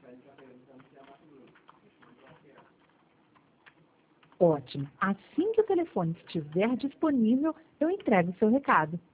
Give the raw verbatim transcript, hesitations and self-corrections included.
Ótimo. Assim que o telefone estiver disponível, eu entrego o seu recado.